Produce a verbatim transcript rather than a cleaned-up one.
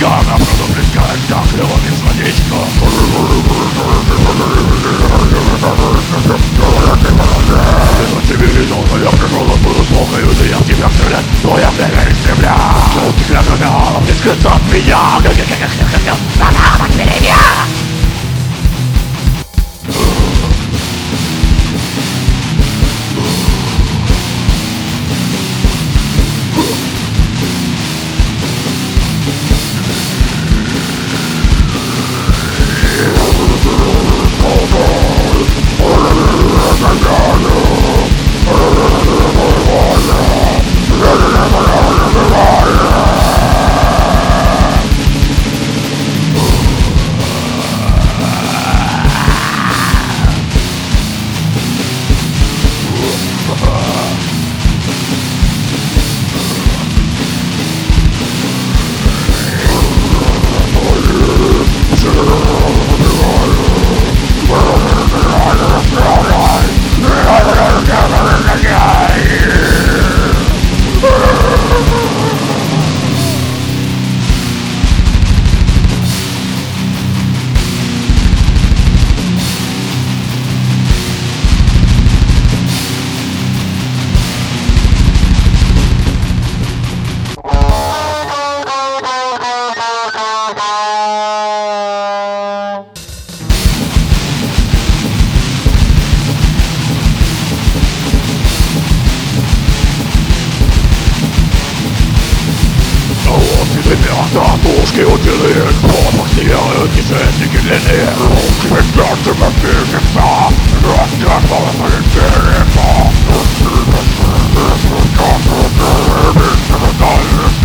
Она продублискает так крылами злодейство. Цивилизованно я пришел, буду слухаю, да я в тебя стрелять, но я в тебя не стремля. Желтых лягонялов не скрыться от меня. Она от меня. Татушки уделяют, запах сияют, кишечники длинные. Руки ведёшь, тебя пишется, раздержала свои перепа.